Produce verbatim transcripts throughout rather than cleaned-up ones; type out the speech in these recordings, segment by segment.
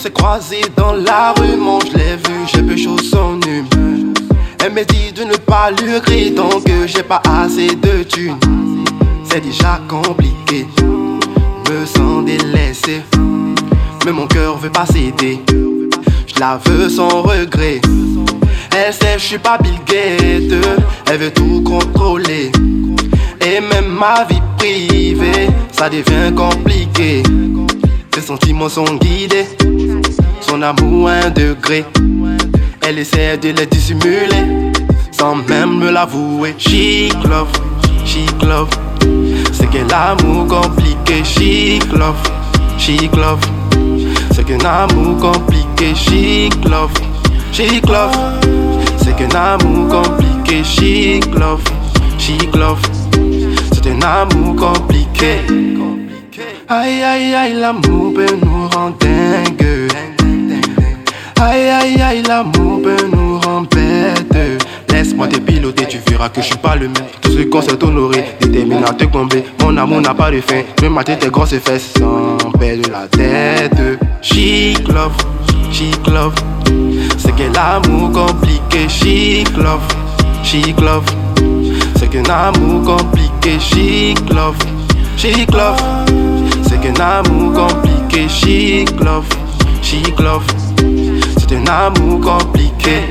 s'est croisés dans la rue, mon je l'ai vu, j'ai peu chaud son hume. Elle m'a dit de ne pas lui crier tant que j'ai pas assez de thunes. C'est déjà compliqué, me sens délaissé, mais mon cœur veut pas céder. Je la veux sans regret. Elle sait je suis pas Bill Gates, elle veut tout contrôler. Et même ma vie privée, ça devient compliqué. Ses sentiments sont guidés, son amour à un degré. Elle essaie de les dissimuler, sans même me l'avouer. Chic love, chic love, c'est que l'amour compliqué. Chic love, chic love, c'est qu'un amour compliqué. Chic love, chic love, c'est qu'un amour compliqué. Chic love, chic love, c'est un amour compliqué. Aïe aïe aïe, l'amour peut nous rendre dingue. Aïe aïe aïe, l'amour peut nous rendre bête. Laisse-moi te piloter, tu verras que je suis pas le même. Tout ce qu'on s'est honoré, déterminé à te combler. Mon amour n'a pas de fin, je vais mater tes grosses fesses sans perdre la tête. Chic love, chic love, c'est que l'amour compliqué. Chic love, chic love, c'est qu'un amour compliqué. Chic love, chic love, c'est qu'un amour compliqué. Chic love, chic love, c'est un amour compliqué.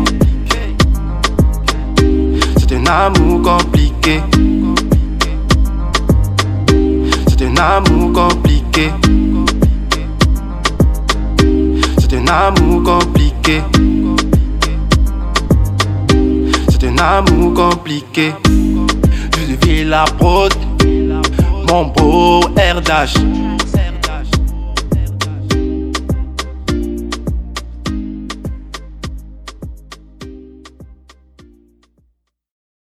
C'est un amour compliqué. C'est un amour compliqué. C'est un amour compliqué. C'est un amour compliqué. Je deviens la prod, mon beau R Dash.